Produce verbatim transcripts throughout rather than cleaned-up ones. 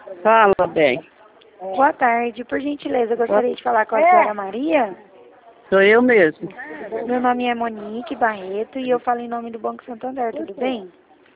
Fala, bem. Boa tarde. Por gentileza, eu gostaria de falar com a senhora Maria. Sou eu mesmo. Meu nome é Monique Barreto e eu falo em nome do Banco Santander, tudo bem?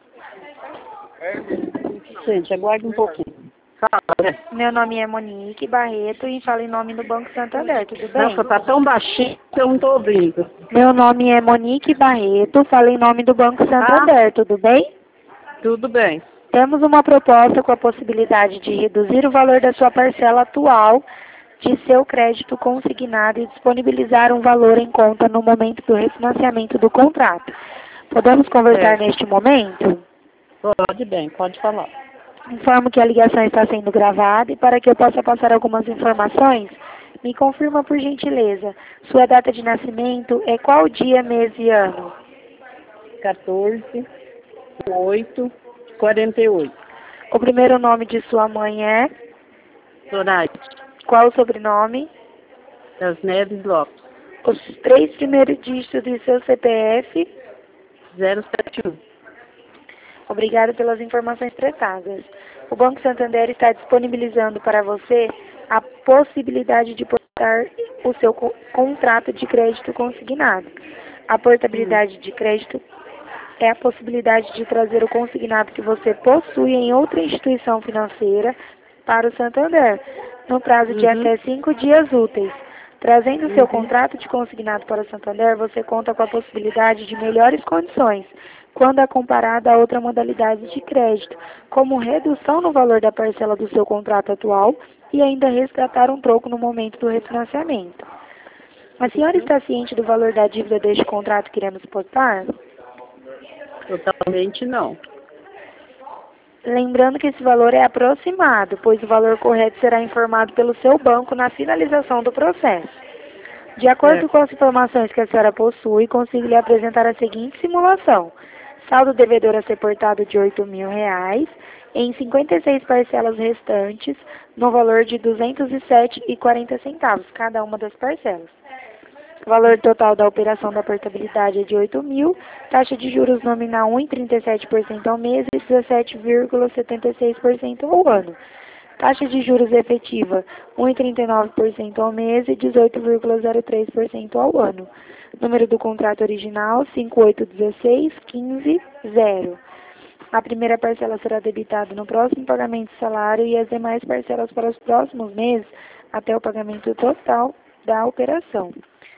Gente, aguarde um pouquinho. Fala, né? Meu nome é Monique Barreto e falo em nome do Banco Santander, tudo bem? Nossa, tá tão baixinho que eu não tô ouvindo. Meu nome é Monique Barreto, falo em nome do Banco Santander, tudo bem? Tudo bem. Temos uma proposta com a possibilidade de reduzir o valor da sua parcela atual de seu crédito consignado e disponibilizar um valor em conta no momento do refinanciamento do contrato. Podemos conversar É. neste momento? Pode bem, pode falar. Informo que a ligação está sendo gravada e para que eu possa passar algumas informações, me confirma por gentileza. Sua data de nascimento é qual dia, mês e ano? quatorze, oito, quarenta e oito. O primeiro nome de sua mãe é? Soraya Qual o sobrenome? das Neves Lopes, Os três primeiros dígitos de seu C P F. zero sete um. Obrigada pelas informações prestadas. O Banco Santander está disponibilizando para você a possibilidade de portar o seu co contrato de crédito consignado. A portabilidade de crédito é a possibilidade de trazer o consignado que você possui em outra instituição financeira para o Santander, no prazo de Uhum. até cinco dias úteis. Trazendo o seu Uhum. contrato de consignado para o Santander, você conta com a possibilidade de melhores condições, quando é comparado a outra modalidade de crédito, como redução no valor da parcela do seu contrato atual e ainda resgatar um troco no momento do refinanciamento. A senhora está ciente do valor da dívida deste contrato que iremos postar? Totalmente não. Lembrando que esse valor é aproximado, pois o valor correto será informado pelo seu banco na finalização do processo. De acordo É. com as informações que a senhora possui, consigo lhe apresentar a seguinte simulação. Saldo devedor a ser portado de oito mil reais, em cinquenta e seis parcelas restantes, no valor de duzentos e sete reais e quarenta centavos, cada uma das parcelas. O valor total da operação da portabilidade é de oito mil, taxa de juros nominal um vírgula trinta e sete por cento ao mês e dezessete vírgula setenta e seis por cento ao ano. Taxa de juros efetiva um vírgula trinta e nove por cento ao mês e dezoito vírgula zero três por cento ao ano. Número do contrato original cinco oito um seis um cinco zero. A primeira parcela será debitada no próximo pagamento de salário e as demais parcelas para os próximos meses até o pagamento total da operação.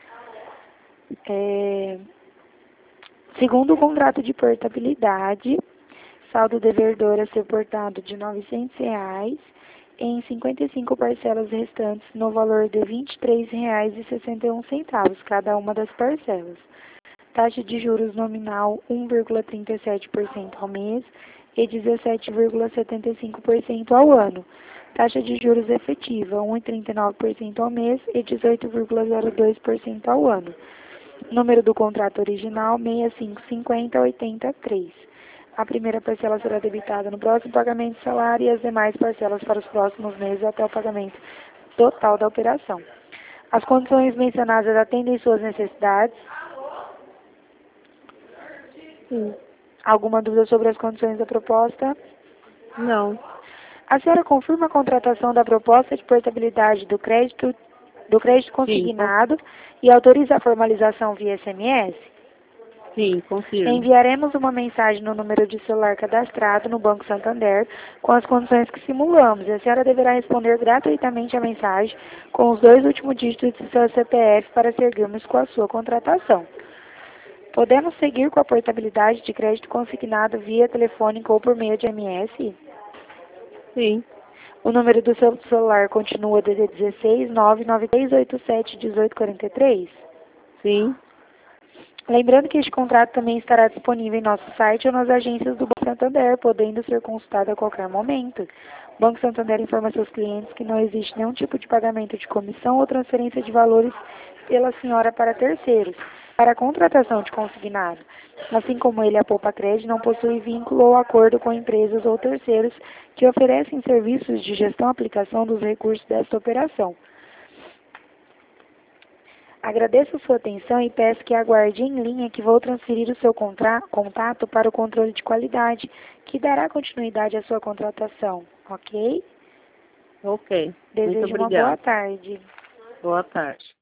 É, segundo o contrato de portabilidade, saldo devedor a ser portado de novecentos reais em cinquenta e cinco parcelas restantes no valor de vinte e três reais e sessenta e um centavos, cada uma das parcelas. Taxa de juros nominal um vírgula trinta e sete por cento ao mês e dezessete vírgula setenta e cinco por cento ao ano. Taxa de juros efetiva um vírgula trinta e nove por cento ao mês e dezoito vírgula zero dois por cento ao ano. Número do contrato original seis cinco cinco zero oito três. A primeira parcela será debitada no próximo pagamento de salário e as demais parcelas para os próximos meses até o pagamento total da operação. As condições mencionadas atendem suas necessidades? Sim. Alguma dúvida sobre as condições da proposta? Não. A senhora confirma a contratação da proposta de portabilidade do crédito, do crédito consignado e autoriza a formalização via S M S? Sim, confirmo. Enviaremos uma mensagem no número de celular cadastrado no Banco Santander com as condições que simulamos e a senhora deverá responder gratuitamente a mensagem com os dois últimos dígitos de seu C P F para seguirmos com a sua contratação. Podemos seguir com a portabilidade de crédito consignado via telefônico ou por meio de M S? Sim. O número do seu celular continua D D dezesseis, nove nove três oito sete, um oito quatro três? Sim. Lembrando que este contrato também estará disponível em nosso site ou nas agências do Banco Santander, podendo ser consultado a qualquer momento. O Banco Santander informa seus clientes que não existe nenhum tipo de pagamento de comissão ou transferência de valores pela senhora para terceiros, para a contratação de consignado. Assim como ele, a Poupa Crédito não possui vínculo ou acordo com empresas ou terceiros que oferecem serviços de gestão e aplicação dos recursos desta operação. Agradeço sua atenção e peço que aguarde em linha que vou transferir o seu contato para o controle de qualidade, que dará continuidade à sua contratação, ok? Ok. Desejo Muito uma boa obrigada. tarde. Boa tarde.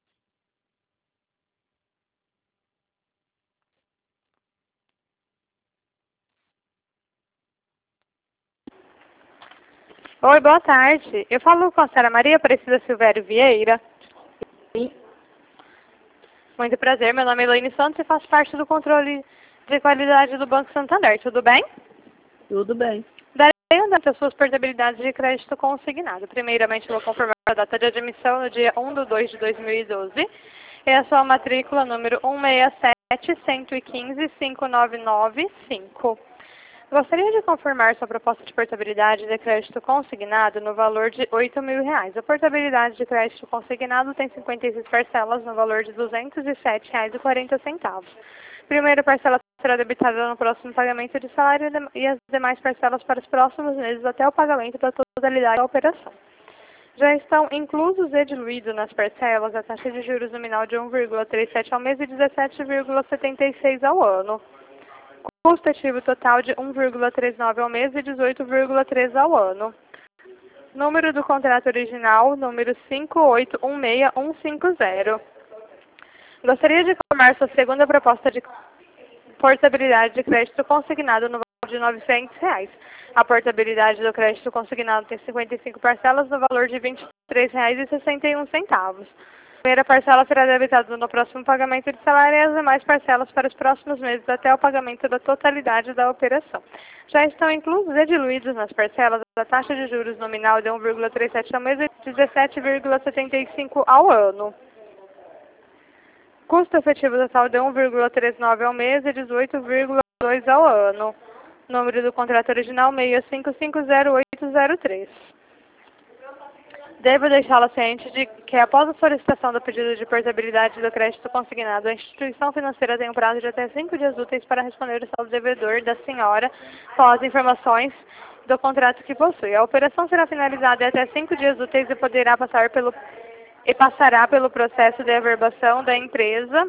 Oi, boa tarde. Eu falo com a senhora Maria Aparecida Silvério Vieira. Sim. Muito prazer, meu nome é Elaine Santos e faço parte do controle de qualidade do Banco Santander. Tudo bem? Tudo bem. Darei andamento às suas portabilidades de crédito consignado. Primeiramente, vou confirmar a data de admissão no dia um de dois de dois mil e doze. E a sua matrícula número um seis sete, um um cinco, cinco nove nove cinco. Gostaria de confirmar sua proposta de portabilidade de crédito consignado no valor de oito mil reais. A portabilidade de crédito consignado tem cinquenta e seis parcelas no valor de duzentos e sete reais e quarenta centavos. Primeira parcela será debitada no próximo pagamento de salário e as demais parcelas para os próximos meses até o pagamento da totalidade da operação. Já estão inclusos e diluídos nas parcelas a taxa de juros nominal de um vírgula trinta e sete ao mês e dezessete vírgula setenta e seis ao ano. Custo ativo total de um vírgula trinta e nove ao mês e dezoito vírgula treze ao ano. Número do contrato original, número cinco oito um seis um cinco zero. Gostaria de informar sua segunda proposta de portabilidade de crédito consignado no valor de novecentos reais. A portabilidade do crédito consignado tem cinquenta e cinco parcelas no valor de vinte e três reais e sessenta e um centavos. A primeira parcela será debitada no próximo pagamento de salário e as demais parcelas para os próximos meses até o pagamento da totalidade da operação. Já estão inclusos e diluídos nas parcelas a taxa de juros nominal de um vírgula trinta e sete ao mês e dezessete vírgula setenta e cinco ao ano. Custo efetivo total de um vírgula trinta e nove ao mês e dezoito vírgula dois ao ano. Número do contrato original seis cinco cinco zero oito zero três. Devo deixá-la ciente de que, após a solicitação do pedido de portabilidade do crédito consignado, a instituição financeira tem um prazo de até cinco dias úteis para responder o saldo devedor da senhora com as informações do contrato que possui. A operação será finalizada em até cinco dias úteis e poderá passar pelo e passará pelo processo de averbação da empresa,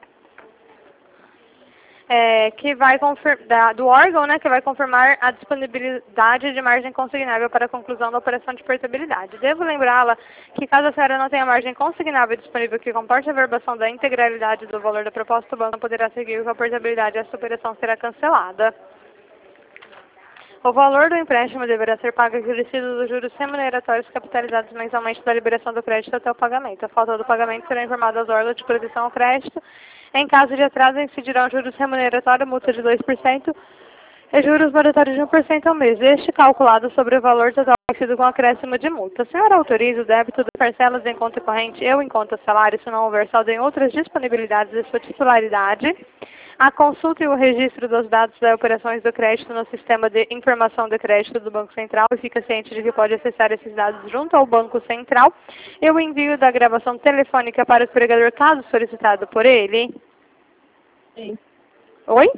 é, que vai confirmar, do órgão, né, que vai confirmar a disponibilidade de margem consignável para a conclusão da operação de portabilidade. Devo lembrá-la que, caso a senhora não tenha margem consignável disponível que comporte a averbação da integralidade do valor da proposta, o banco não poderá seguir com a portabilidade e essa operação será cancelada. O valor do empréstimo deverá ser pago acrescido dos juros remuneratórios capitalizados mensalmente da liberação do crédito até o pagamento. A falta do pagamento será informada aos órgãos de proteção ao crédito. Em caso de atraso, incidirão juros remuneratórios, multa de dois por cento e juros moratórios de um por cento ao mês. Este calculado sobre o valor total vencido com acréscimo de multa. A senhora autoriza o débito de parcelas em conta corrente ou em conta salário, se não houver saldo em outras disponibilidades de sua titularidade. A consulta e o registro dos dados das operações do crédito no sistema de informação de crédito do Banco Central e fica ciente de que pode acessar esses dados junto ao Banco Central e o envio da gravação telefônica para o empregador caso solicitado por ele. Sim. Oi?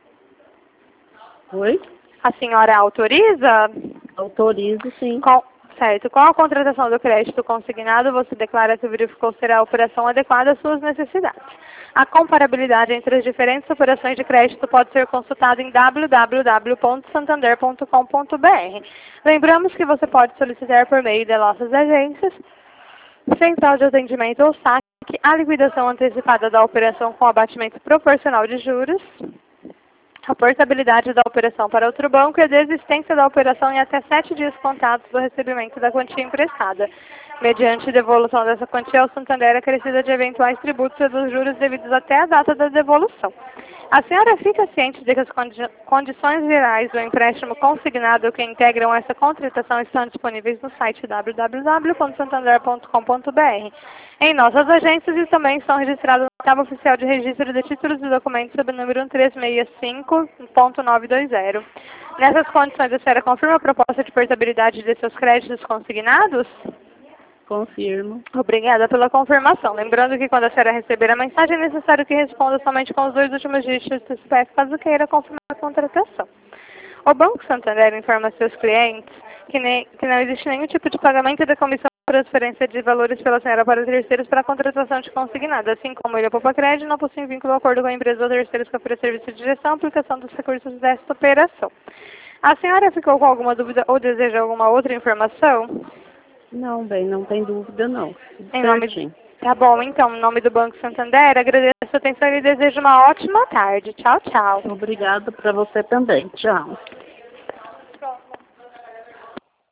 Oi? A senhora autoriza? Autorizo, sim. Qual, certo. Com a contratação do crédito consignado, você declara que verificou ser a operação adequada às suas necessidades. A comparabilidade entre as diferentes operações de crédito pode ser consultada em w w w ponto santander ponto com ponto b r. Lembramos que você pode solicitar por meio de nossas agências, Central de Atendimento ou saque, a liquidação antecipada da operação com abatimento proporcional de juros, a portabilidade da operação para outro banco e a desistência da operação em até sete dias contados do recebimento da quantia emprestada, mediante devolução dessa quantia ao Santander acrescida de eventuais tributos e dos juros devidos até a data da devolução. A senhora fica ciente de que as condi condições gerais do empréstimo consignado que integram essa contratação estão disponíveis no site w w w ponto santander ponto com ponto b r, em nossas agências e também estão registradas no tabela oficial de registro de títulos e documentos sob o número um três seis cinco ponto nove dois zero. Nessas condições, a senhora confirma a proposta de portabilidade de seus créditos consignados? Confirmo. Obrigada pela confirmação. Lembrando que quando a senhora receber a mensagem, é necessário que responda somente com os dois últimos dígitos do C P F, caso queira confirmar a contratação. O Banco Santander informa seus clientes que, nem, que não existe nenhum tipo de pagamento da comissão de transferência de valores pela senhora para terceiros para a contratação de consignado, assim como ele, a Poupa Crédito, não possui vínculo ou acordo com a empresa ou terceiros que oferece serviço de gestão e aplicação dos recursos desta operação. A senhora ficou com alguma dúvida ou deseja alguma outra informação? Não, bem, não tem dúvida, não. Em nome Certinho. de... Tá bom, então, em nome do Banco Santander, agradeço a sua atenção e desejo uma ótima tarde. Tchau, tchau. Obrigada para você também. Tchau.